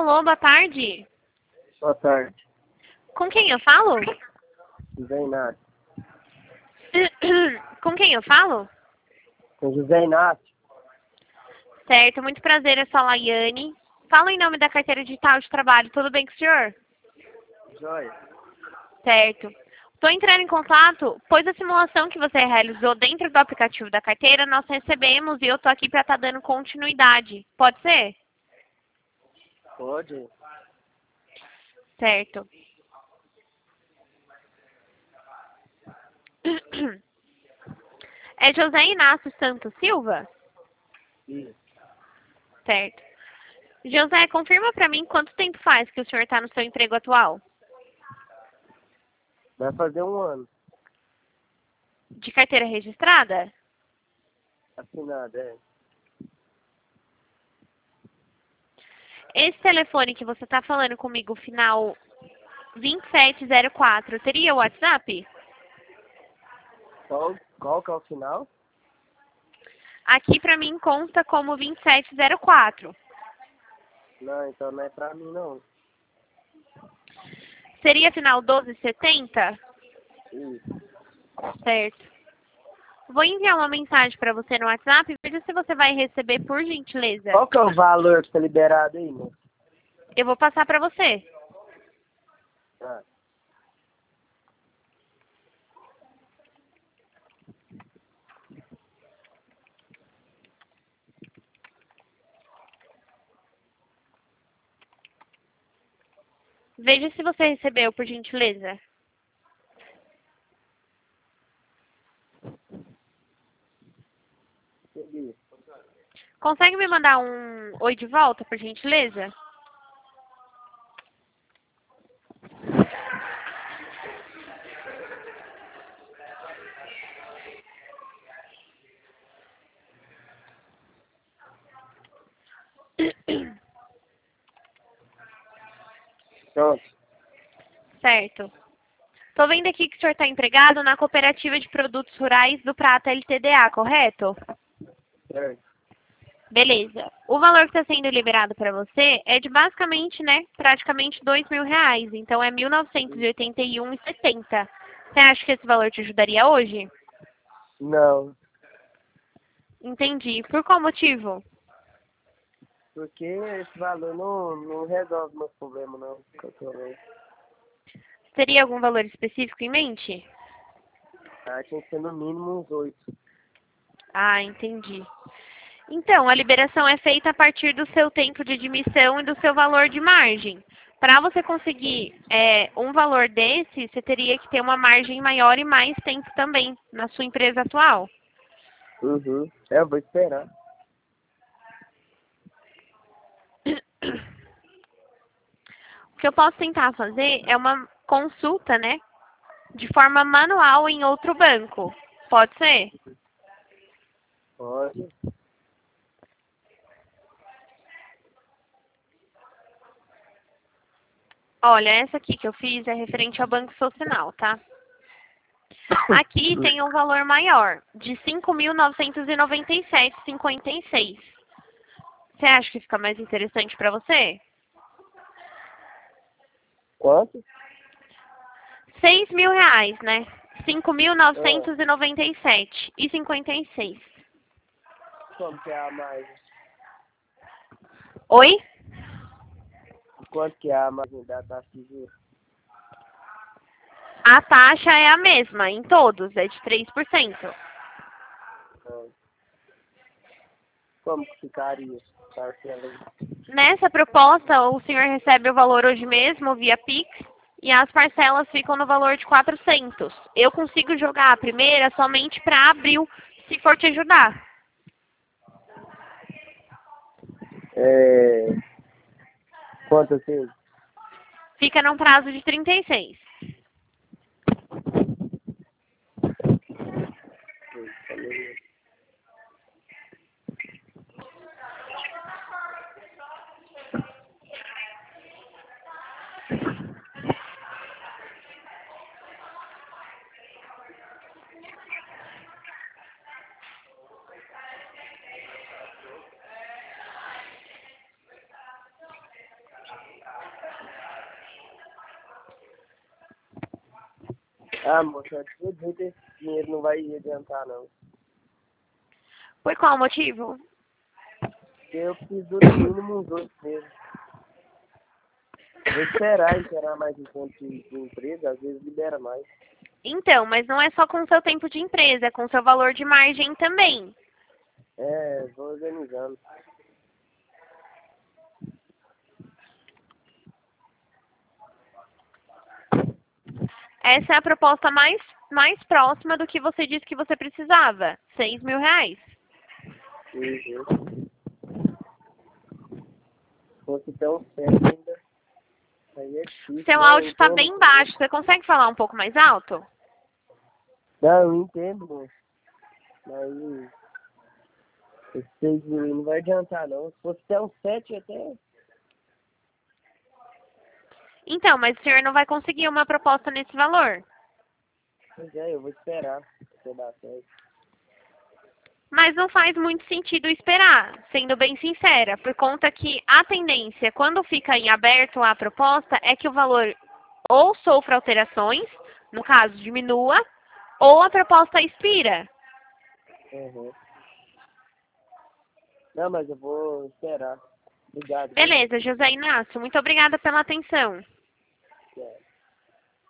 Alô, boa tarde. Boa tarde. Com quem eu falo? José Inácio. Com quem eu falo? Com José Inácio. Certo, muito prazer, eu sou a Laiane. Falo em nome da carteira digital de trabalho, tudo bem com o senhor? Joia. Certo. Estou entrando em contato, pois a simulação que você realizou dentro do aplicativo da carteira, nós recebemos e eu estou aqui para estar dando continuidade. Pode ser? Pode? Certo. É José Inácio Santos Silva? Isso. Certo. José, confirma para mim quanto tempo faz que o senhor está no seu emprego atual? Vai fazer 1 ano. De carteira registrada? Assinado, é. Esse telefone que você está falando comigo, final 2704, teria o WhatsApp? Qual que é o final? Aqui para mim conta como 2704. Não, então não é pra mim, não. Seria final 1270? Isso. Certo. Vou enviar uma mensagem para você no WhatsApp. Veja se você vai receber, por gentileza. Qual que é o valor que tá liberado aí, moço? Eu vou passar para você. Ah, Veja se você recebeu, por gentileza. entendi. Consegue me mandar um oi de volta, por gentileza? Pronto. Certo. Estou vendo aqui que o senhor está empregado na Cooperativa de Produtos Rurais do Prata LTDA, correto? Certo. Beleza. O valor que está sendo liberado para você é de basicamente, né, praticamente R$ 2.000. Então é 1.981,70. Você acha que esse valor te ajudaria hoje? Não. Entendi. Por qual motivo? Porque esse valor não resolve meus problemas, não. Que eu tô vendo. Teria algum valor específico em mente? Ah, tinha que ser no mínimo uns 8. Ah, entendi. Então, a liberação é feita a partir do seu tempo de admissão e do seu valor de margem. Para você conseguir um valor desse, você teria que ter uma margem maior e mais tempo também na sua empresa atual. Uhum. Eu vou esperar. O que eu posso tentar fazer é uma consulta, né, de forma manual em outro banco. Pode ser? Pode. Olha, essa aqui que eu fiz é referente ao Banco Social, tá? Aqui tem um valor maior, de 5.997,56. Você acha que fica mais interessante para você? Quanto? R$ 6.000, né? Cinco mil Ah, novecentos e noventa e sete e 56. como que é a margem? Oi? Quanto que é a margem da taxa de juros? A taxa é a mesma em todos, é de 3%. Ah, como que ficaria? Parcela aí. Nessa proposta, o senhor recebe o valor hoje mesmo via Pix e as parcelas ficam no valor de 400. Eu consigo jogar a primeira somente para abril, se for te ajudar. É... Quanto assim? Fica num prazo de 36. Ah, moça, eu acredito que esse dinheiro não vai adiantar, não. Por qual motivo? Porque eu preciso do mínimo uns 8 meses. Vou esperar mais um ponto de empresa, às vezes libera mais. Então, mas não é só com o seu tempo de empresa, é com o seu valor de margem também. É, vou organizando. Essa é a proposta mais próxima do que você disse que você precisava. R$ 6.000. Uhum. Se fosse tão certo ainda, aí é difícil, Seu né? Eu áudio está entendo. bem baixo. Você consegue falar um pouco mais alto? Não, eu entendo, moço. Mas esse 6 mil aí não vai adiantar, não. Se fosse até um 7 até... Então, mas o senhor não vai conseguir uma proposta nesse valor. Pois é, eu vou esperar pra dar certo. Mas não faz muito sentido esperar, sendo bem sincera, por conta que a tendência, quando fica em aberto a proposta, é que o valor ou sofra alterações, no caso diminua, ou a proposta expira. Uhum. Não, mas eu vou esperar. Obrigado, viu? Beleza, José Inácio, muito obrigada pela atenção. É.